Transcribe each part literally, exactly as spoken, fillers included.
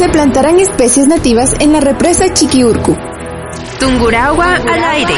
se plantarán especies nativas en la represa Chiquiurcu. Tungurahua al aire.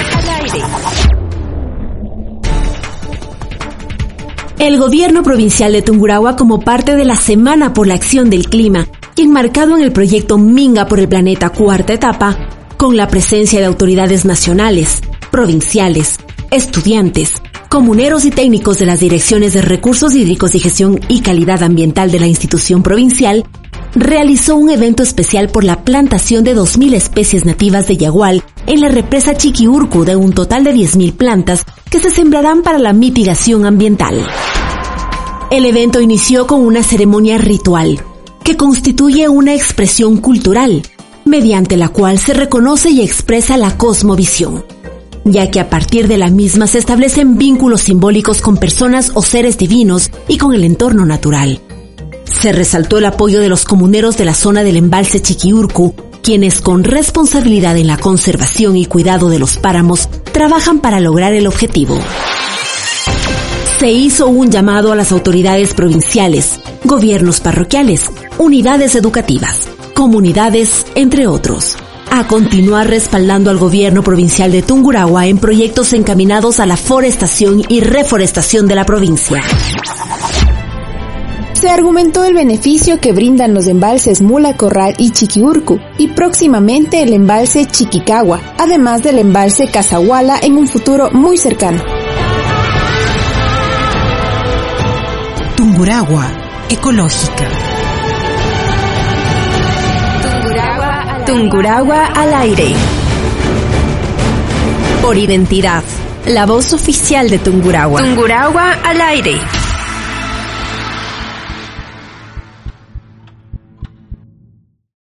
El gobierno provincial de Tungurahua, como parte de la Semana por la Acción del Clima y enmarcado en el proyecto Minga por el Planeta cuarta etapa, con la presencia de autoridades nacionales, provinciales, estudiantes, comuneros y técnicos de las direcciones de recursos hídricos y gestión y calidad ambiental de la institución provincial, realizó un evento especial por la plantación de dos mil especies nativas de yagual en la represa Chiquiurcu, de un total de diez mil plantas que se sembrarán para la mitigación ambiental. El evento inició con una ceremonia ritual, que constituye una expresión cultural, mediante la cual se reconoce y expresa la cosmovisión, ya que a partir de la misma se establecen vínculos simbólicos con personas o seres divinos y con el entorno natural. Se resaltó el apoyo de los comuneros de la zona del embalse Chiquiurcu, quienes con responsabilidad en la conservación y cuidado de los páramos trabajan para lograr el objetivo. Se hizo un llamado a las autoridades provinciales, gobiernos parroquiales, unidades educativas, comunidades, entre otros, a continuar respaldando al gobierno provincial de Tungurahua en proyectos encaminados a la forestación y reforestación de la provincia. Se argumentó el beneficio que brindan los embalses Mula Corral y Chiquiurcu y próximamente el embalse Chiquicagua, además del embalse Casahuala en un futuro muy cercano. Tungurahua ecológica. Tungurahua al aire. Por identidad, la voz oficial de Tungurahua. Tungurahua al aire.